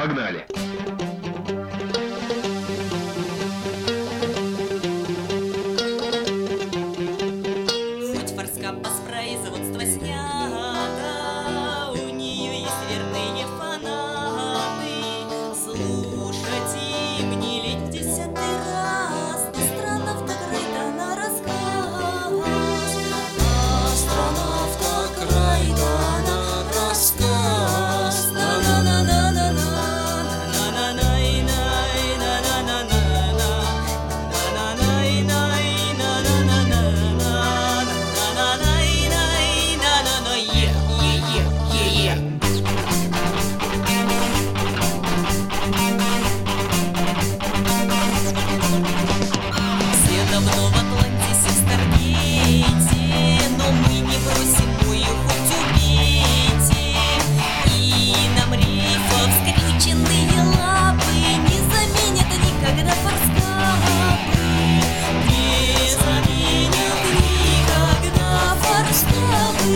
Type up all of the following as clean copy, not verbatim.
Погнали! Хоть фарскампас производства снято, у нее есть верные фанаты. Слушать им не лень в 10-й раз астронавта Крайтона рассказ. Астронавта Крайтона рассказ. Все давно в Атлантисе, в Старгейте, но мы не бросим бой, хоть убейте. И нам рейсов скрюченные лапы не заменят никогда форскабы. Не заменят никогда форскабы.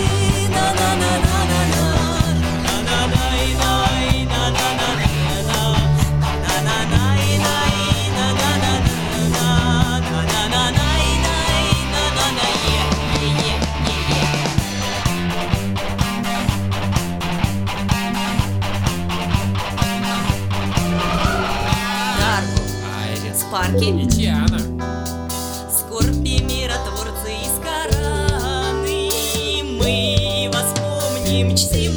Спарки и Тиана. Скорби, миротворцы из Кораны, мы вас помним, чтим.